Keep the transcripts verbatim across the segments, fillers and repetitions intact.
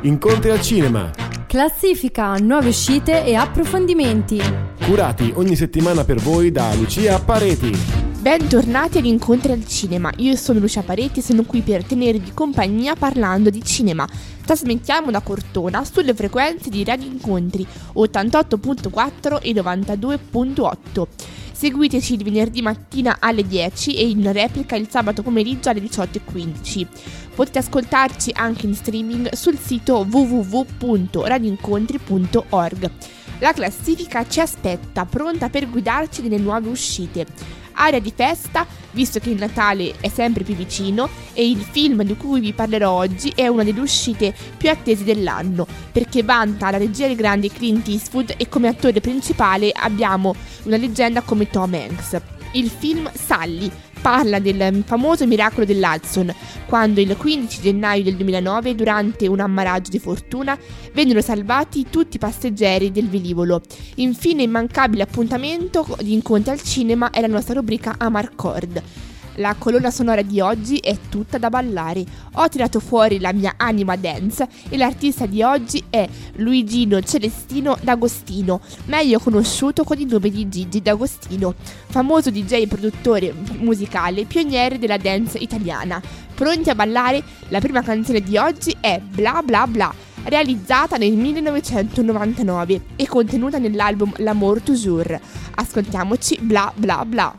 Incontri al cinema. Classifica, nuove uscite e approfondimenti. Curati ogni settimana per voi da Lucia Pareti. Bentornati agli Incontri al cinema. Io sono Lucia Pareti e sono qui per tenervi compagnia parlando di cinema. Trasmettiamo da Cortona sulle frequenze di Radio Incontri ottantotto virgola quattro e novantadue virgola otto. Seguiteci il venerdì mattina alle dieci e in replica il sabato pomeriggio alle diciotto e quindici. Potete ascoltarci anche in streaming sul sito w w w punto radioincontri punto org. La classifica ci aspetta, pronta per guidarci nelle nuove uscite. Aria di festa, visto che il Natale è sempre più vicino e il film di cui vi parlerò oggi è una delle uscite più attese dell'anno, perché vanta la regia del grande Clint Eastwood e come attore principale abbiamo una leggenda come Tom Hanks. Il film Sully parla del famoso miracolo dell'Hudson, quando il quindici gennaio del duemilanove, durante un ammaraggio di fortuna, vennero salvati tutti i passeggeri del velivolo. Infine, immancabile appuntamento di Incontri al cinema è la nostra rubrica Amarcord. La colonna sonora di oggi è tutta da ballare. Ho tirato fuori la mia anima dance e l'artista di oggi è Luigino Celestino D'Agostino, meglio conosciuto con il nome di Gigi D'Agostino, famoso D J e produttore musicale, pioniere della dance italiana. Pronti a ballare? La prima canzone di oggi è Bla Bla Bla, realizzata nel millenovecentonovantanove e contenuta nell'album L'amour toujours. Ascoltiamoci Bla Bla Bla.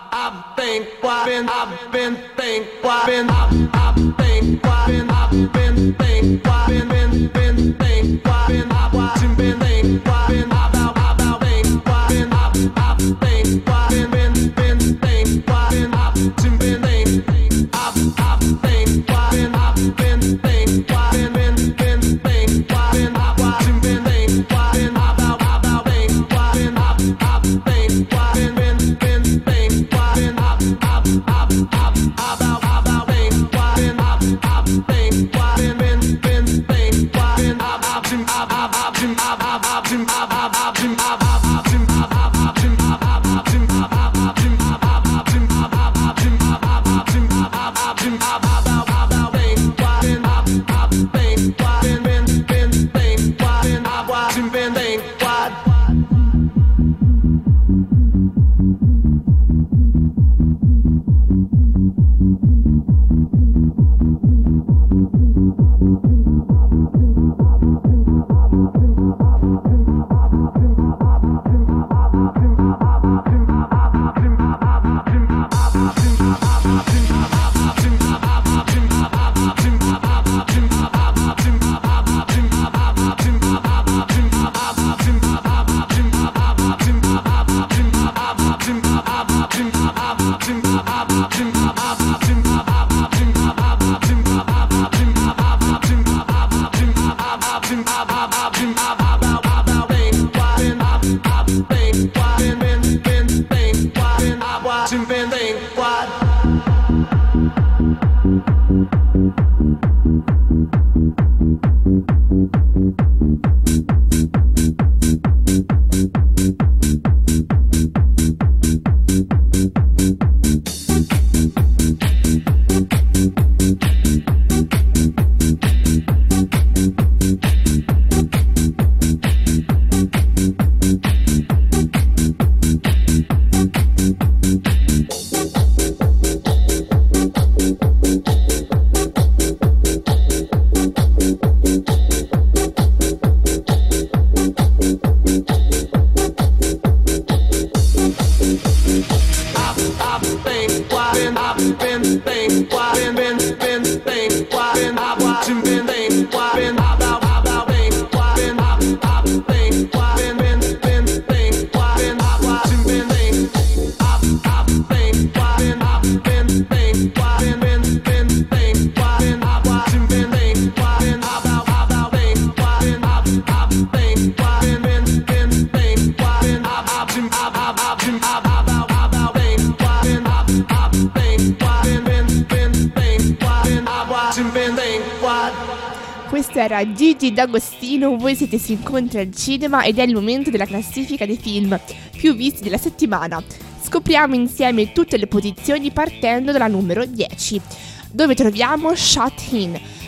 Questo era Gigi D'Agostino, voi siete su Incontri al cinema ed è il momento della classifica dei film più visti della settimana. Scopriamo insieme tutte le posizioni partendo dalla numero dieci, dove troviamo Shut In,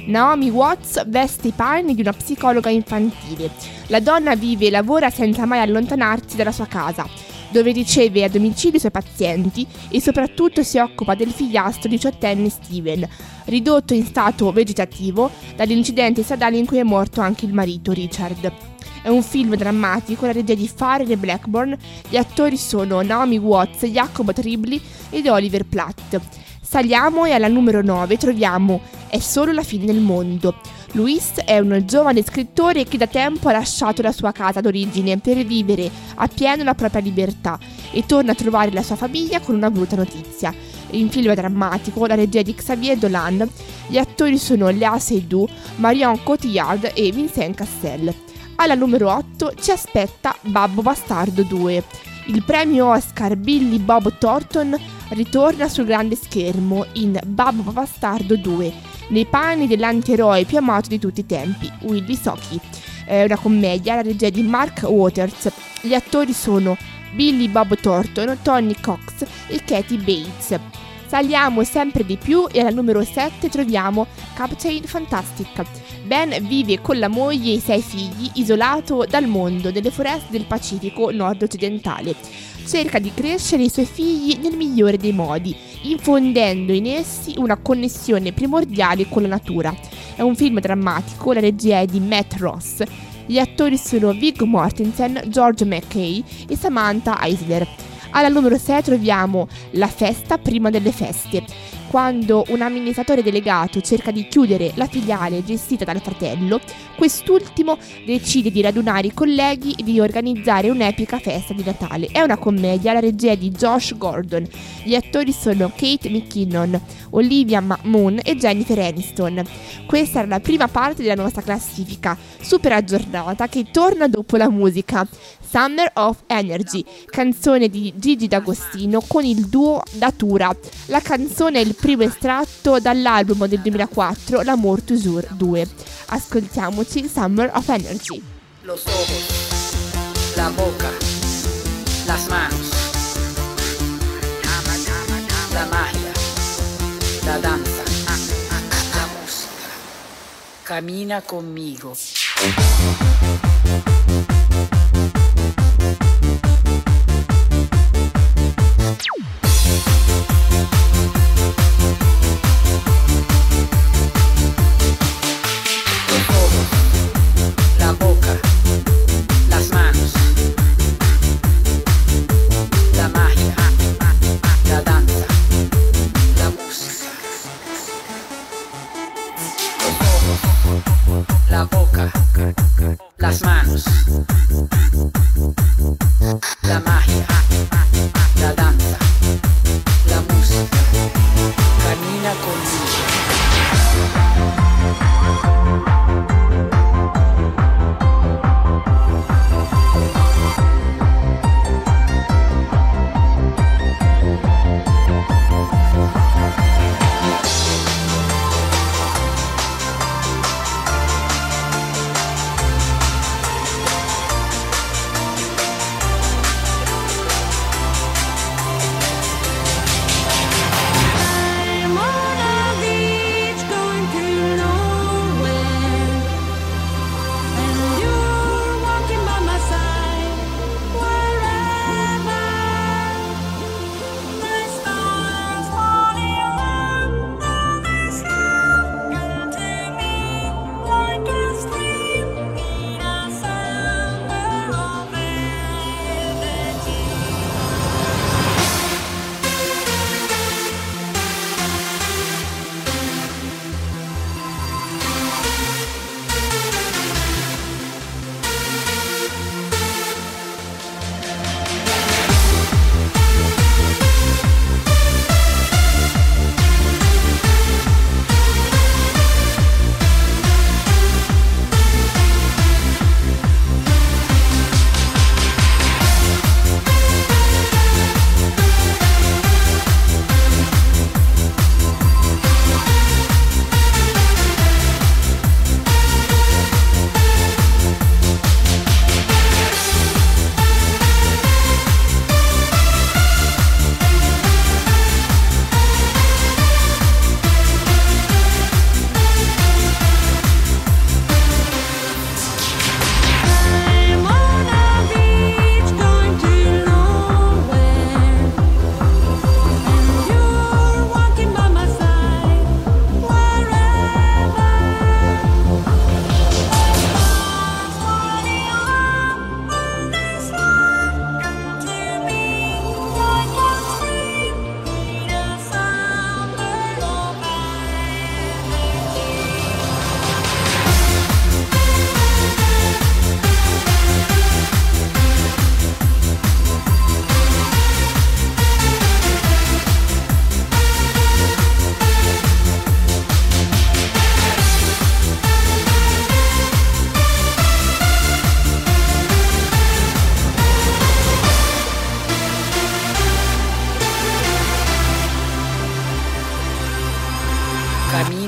Naomi Watts veste i panni di una psicologa infantile. La donna vive e lavora senza mai allontanarsi dalla sua casa, dove riceve a domicilio i suoi pazienti e soprattutto si occupa del figliastro diciottenne Steven, ridotto in stato vegetativo dall'incidente stradale in cui è morto anche il marito Richard. È un film drammatico, la regia di Farrell Blackburn. Gli attori sono Naomi Watts, Jacob Tremblay ed Oliver Platt. Saliamo e alla numero nove troviamo È solo la fine del mondo. Luis è un giovane scrittore che da tempo ha lasciato la sua casa d'origine per vivere appieno la propria libertà e torna a trovare la sua famiglia con una brutta notizia. Il film è drammatico, la regia di Xavier Dolan. Gli attori sono Léa Seydoux, Marion Cotillard e Vincent Cassel. Alla numero otto ci aspetta Babbo Bastardo due. Il premio Oscar Billy Bob Thornton ritorna sul grande schermo in Babbo Bastardo due, nei panni dell'antieroe più amato di tutti i tempi, Willy Socchi. È una commedia, la regia di Mark Waters. Gli attori sono Billy Bob Thornton, Tony Cox e Kathy Bates. Saliamo sempre di più e alla numero sette troviamo Captain Fantastic. Ben vive con la moglie e i sei figli, isolato dal mondo nelle foreste del Pacifico nord-occidentale. Cerca di crescere i suoi figli nel migliore dei modi, infondendo in essi una connessione primordiale con la natura. È un film drammatico, la regia è di Matt Ross. Gli attori sono Viggo Mortensen, George McKay e Samantha Eisler. Alla numero sei troviamo La festa prima delle feste, quando un amministratore delegato cerca di chiudere la filiale gestita dal fratello. Quest'ultimo decide di radunare i colleghi e di organizzare un'epica festa di Natale. È una commedia, la regia è di Josh Gordon. Gli attori sono Kate McKinnon, Olivia Munn e Jennifer Aniston. Questa era la prima parte della nostra classifica super aggiornata che torna dopo la musica. Summer of Energy, canzone di Gigi D'Agostino con il duo Datura. La canzone è il primo estratto dall'album del duemilaquattro, L'Amour Toujours due. Ascoltiamoci Summer of Energy. Los ojos, la boca, las manos, la magia, la danza, la música. Camina conmigo. La boca, las manos, la magia, la danza, la música. Camina conmigo.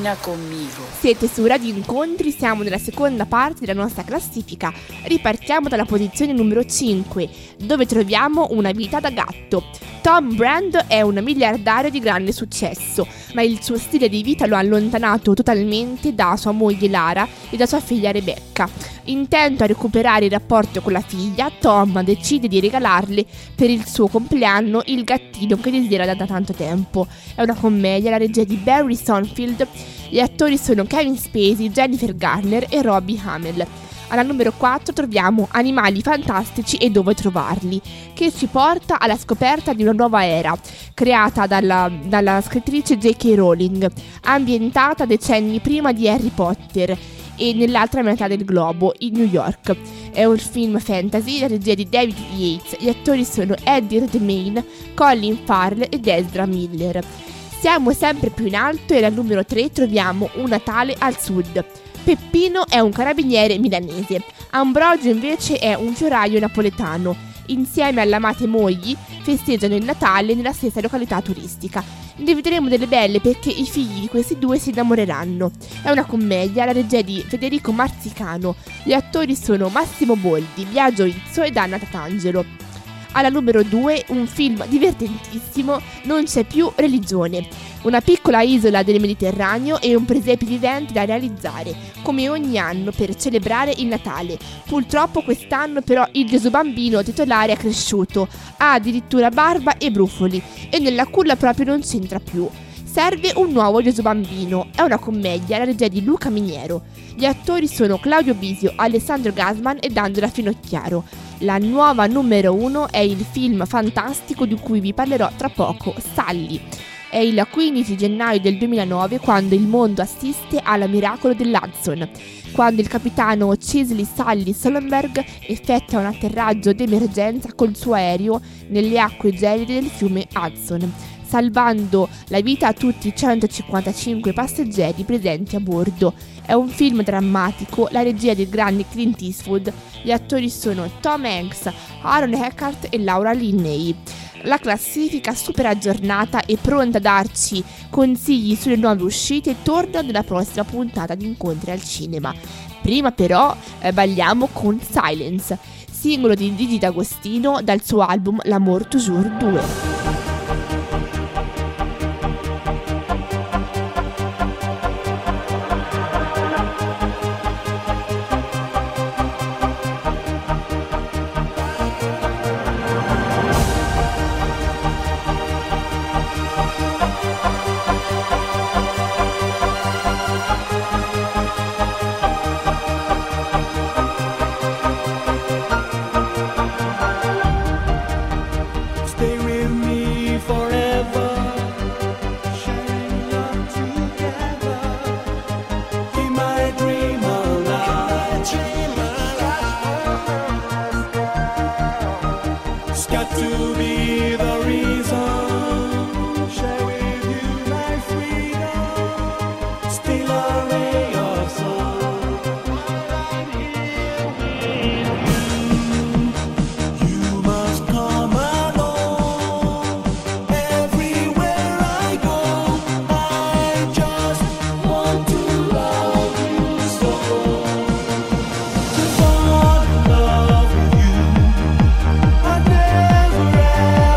Cammina conmigo. Siete su Radio Incontri, siamo nella seconda parte della nostra classifica. Ripartiamo dalla posizione numero cinque, dove troviamo Una vita da gatto. Tom Brand è un miliardario di grande successo, ma il suo stile di vita lo ha allontanato totalmente da sua moglie Lara e da sua figlia Rebecca. Intento a recuperare il rapporto con la figlia, Tom decide di regalarle per il suo compleanno il gattino che desidera da tanto tempo. È una commedia, la regia di Barry Sonfield. Gli attori sono Kevin Spacey, Jennifer Garner e Robbie Amell. Alla numero quattro troviamo Animali fantastici e dove trovarli, che ci porta alla scoperta di una nuova era, creata dalla, dalla scrittrice J K Rowling, ambientata decenni prima di Harry Potter e nell'altra metà del globo, in New York. È un film fantasy, la regia di David Yates, gli attori sono Eddie Redmayne, Colin Farrell ed Ezra Miller. Siamo sempre più in alto e al numero tre troviamo Un Natale al Sud. Peppino è un carabiniere milanese, Ambrogio invece è un fioraio napoletano. Insieme alle amate mogli festeggiano il Natale nella stessa località turistica. Ne vedremo delle belle perché i figli di questi due si innamoreranno. È una commedia, la regia di Federico Marzicano. Gli attori sono Massimo Boldi, Biagio Izzo ed Anna Tatangelo. Alla numero due, un film divertentissimo, Non c'è più religione. Una piccola isola del Mediterraneo e un presepe vivente da realizzare, come ogni anno per celebrare il Natale. Purtroppo quest'anno però il Gesù bambino titolare è cresciuto, ha addirittura barba e brufoli e nella culla proprio non c'entra più. Serve un nuovo Gesù bambino. È una commedia, la regia di Luca Miniero. Gli attori sono Claudio Bisio, Alessandro Gasman ed Angela Finocchiaro. La nuova numero uno è il film fantastico di cui vi parlerò tra poco, Sully. È il quindici gennaio del duemilanove quando il mondo assiste al miracolo dell'Hudson, quando il capitano Chesley Sully Sullenberg effettua un atterraggio d'emergenza col suo aereo nelle acque gelide del fiume Hudson, salvando la vita a tutti i centocinquantacinque passeggeri presenti a bordo. È un film drammatico, la regia del grande Clint Eastwood. Gli attori sono Tom Hanks, Aaron Eckhart e Laura Linney. La classifica super aggiornata e pronta a darci consigli sulle nuove uscite torna nella prossima puntata di Incontri al Cinema. Prima però eh, balliamo con Silence, singolo di Gigi D'Agostino dal suo album L'amour toujours due. Never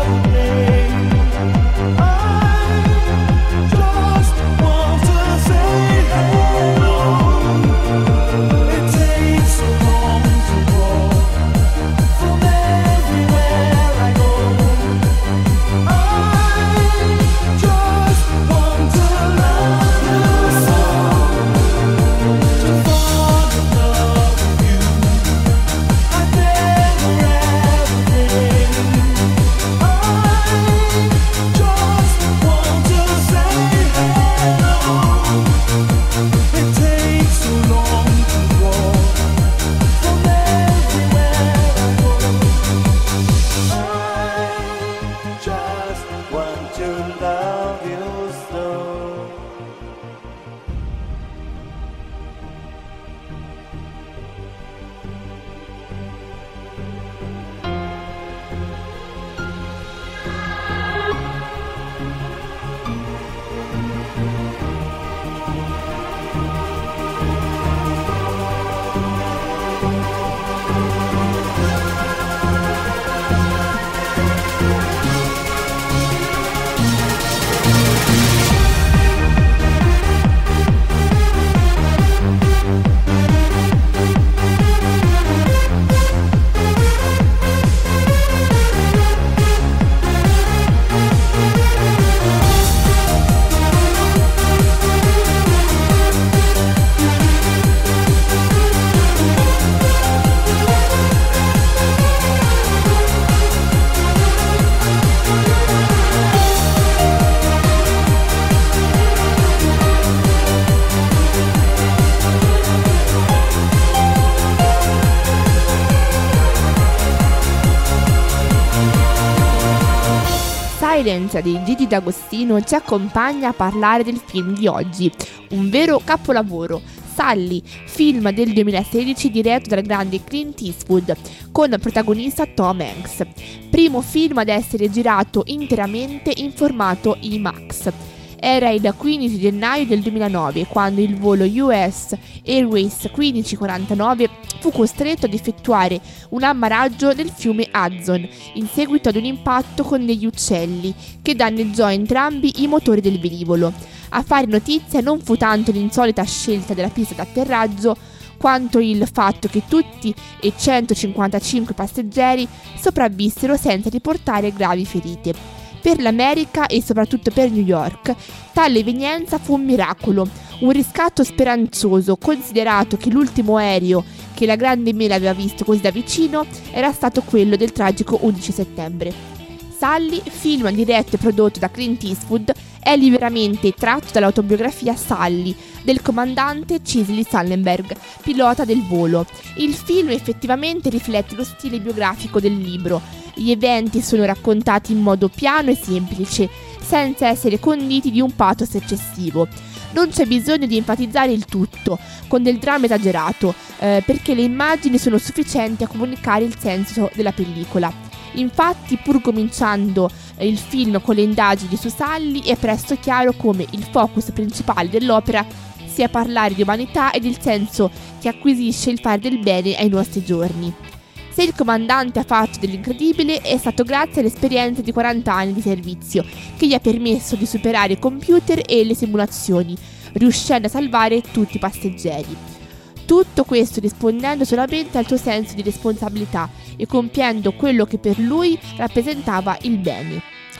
Silence di Gigi D'Agostino ci accompagna a parlare del film di oggi, un vero capolavoro, Sully, film del duemilasedici diretto dal grande Clint Eastwood, con protagonista Tom Hanks. Primo film ad essere girato interamente in formato IMAX. Era il quindici gennaio del duemilanove quando il volo U S Airways quindici quarantanove fu costretto ad effettuare un ammaraggio nel fiume Hudson in seguito ad un impatto con degli uccelli che danneggiò entrambi i motori del velivolo. A fare notizia non fu tanto l'insolita scelta della pista d'atterraggio quanto il fatto che tutti e centocinquantacinque passeggeri sopravvissero senza riportare gravi ferite. Per l'America e soprattutto per New York, tale evenienza fu un miracolo, un riscatto speranzoso, considerato che l'ultimo aereo che la grande mela aveva visto così da vicino era stato quello del tragico undici settembre. Sully, film diretto e prodotto da Clint Eastwood, è liberamente tratto dall'autobiografia Sully del comandante Cisely Sullenberg, pilota del volo. Il film effettivamente riflette lo stile biografico del libro. Gli eventi sono raccontati in modo piano e semplice, senza essere conditi di un pathos eccessivo. Non c'è bisogno di enfatizzare il tutto con del dramma esagerato, eh, perché le immagini sono sufficienti a comunicare il senso della pellicola. Infatti, pur cominciando eh, il film con le indagini su Sully, è presto chiaro come il focus principale dell'opera sia parlare di umanità e del senso che acquisisce il fare del bene ai nostri giorni. Se il comandante ha fatto dell'incredibile, è stato grazie all'esperienza di quaranta anni di servizio che gli ha permesso di superare i computer e le simulazioni, riuscendo a salvare tutti i passeggeri. Tutto questo rispondendo solamente al suo senso di responsabilità e compiendo quello che per lui rappresentava il bene.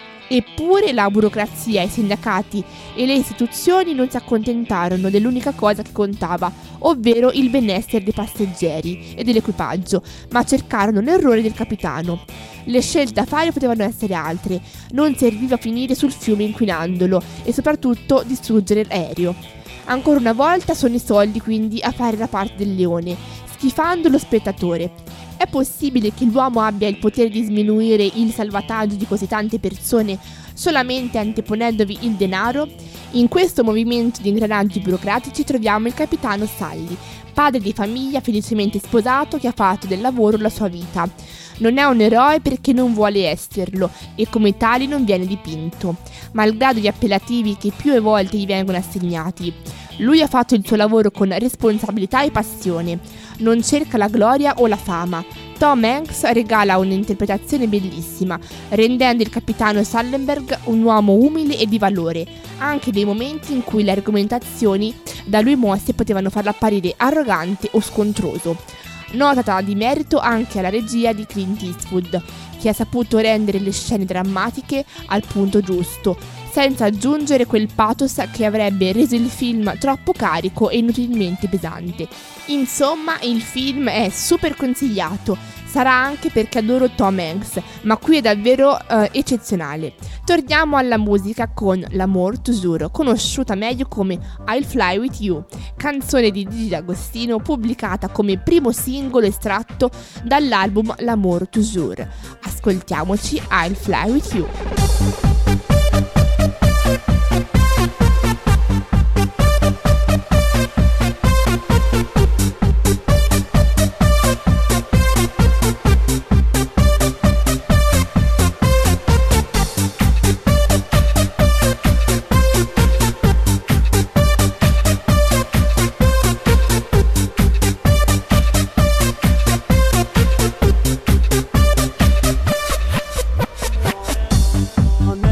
Eppure la burocrazia, i sindacati e le istituzioni non si accontentarono dell'unica cosa che contava, ovvero il benessere dei passeggeri e dell'equipaggio, ma cercarono l'errore del capitano. Le scelte da fare potevano essere altre, non serviva finire sul fiume inquinandolo e soprattutto distruggere l'aereo. Ancora una volta sono i soldi quindi a fare la parte del leone, schifando lo spettatore. È possibile che l'uomo abbia il potere di sminuire il salvataggio di così tante persone solamente anteponendovi il denaro? In questo movimento di ingranaggi burocratici troviamo il capitano Sully, padre di famiglia felicemente sposato che ha fatto del lavoro la sua vita. Non è un eroe perché non vuole esserlo e come tale non viene dipinto, malgrado gli appellativi che più volte gli vengono assegnati. Lui ha fatto il suo lavoro con responsabilità e passione, non cerca la gloria o la fama. Tom Hanks regala un'interpretazione bellissima, rendendo il capitano Sullenberg un uomo umile e di valore, anche nei momenti in cui le argomentazioni da lui mosse potevano farlo apparire arrogante o scontroso. Nota di merito anche alla regia di Clint Eastwood, che ha saputo rendere le scene drammatiche al punto giusto, senza aggiungere quel pathos che avrebbe reso il film troppo carico e inutilmente pesante. Insomma, il film è super consigliato, sarà anche perché adoro Tom Hanks, ma qui è davvero uh, eccezionale. Torniamo alla musica con L'Amour Toujours, conosciuta meglio come I'll Fly With You, canzone di Gigi D'Agostino pubblicata come primo singolo estratto dall'album L'Amour Toujours. Ascoltiamoci I'll Fly With You. I'll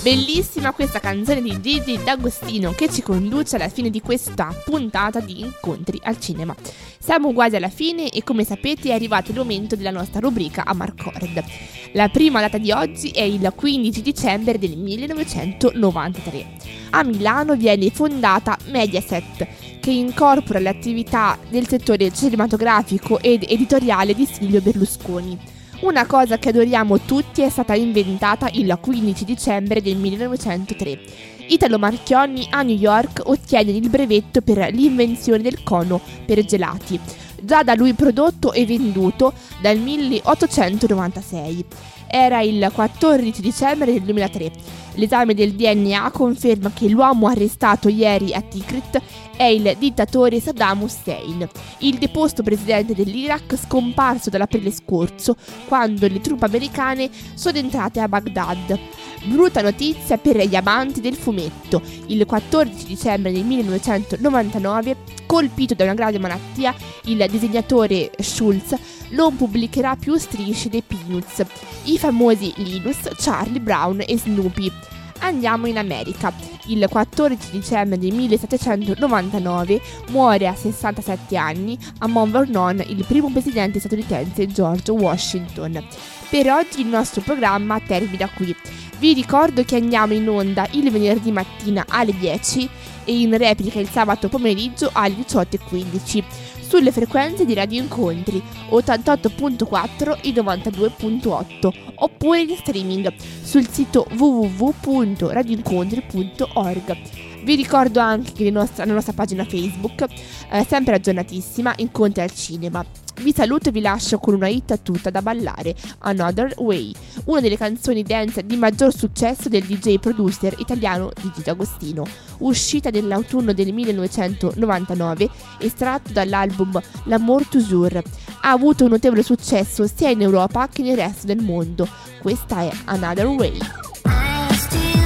Bellissima questa canzone di Gigi D'Agostino che ci conduce alla fine di questa puntata di Incontri al Cinema. Siamo quasi alla fine e come sapete è arrivato il momento della nostra rubrica Amarcord. La prima data di oggi è il quindici dicembre del millenovecentonovantatré. A Milano viene fondata Mediaset, che incorpora le attività del settore cinematografico ed editoriale di Silvio Berlusconi. Una cosa che adoriamo tutti è stata inventata il quindici dicembre del millenovecentotre. Italo Marchionni a New York ottiene il brevetto per l'invenzione del cono per gelati, già da lui prodotto e venduto dal milleottocentonovantasei. Era il quattordici dicembre del duemilatré. L'esame del D N A conferma che l'uomo arrestato ieri a Tikrit è il dittatore Saddam Hussein, il deposto presidente dell'Iraq scomparso dall'aprile scorso quando le truppe americane sono entrate a Baghdad. Brutta notizia per gli amanti del fumetto. Il quattordici dicembre del millenovecentonovantanove, colpito da una grave malattia, il disegnatore Schulz non pubblicherà più strisce dei Peanuts, i famosi Linus, Charlie Brown e Snoopy. Andiamo in America. Il quattordici dicembre del millesettecentonovantanove muore a sessantasette anni a Mount Vernon il primo presidente statunitense George Washington. Per oggi il nostro programma termina qui. Vi ricordo che andiamo in onda il venerdì mattina alle dieci e in replica il sabato pomeriggio alle diciotto e quindici sulle frequenze di Radio Incontri ottantotto virgola quattro e novantadue virgola otto oppure in streaming sul sito w w w punto radioincontri punto org. Vi ricordo anche che la nostra, la nostra pagina Facebook è sempre aggiornatissima, Incontri al Cinema. Vi saluto e vi lascio con una hit tutta da ballare, Another Way, una delle canzoni dance di maggior successo del D J producer italiano Gigi D'Agostino, uscita nell'autunno del millenovecentonovantanove, estratto dall'album L'amour toujours. Ha avuto un notevole successo sia in Europa che nel resto del mondo. Questa è Another Way.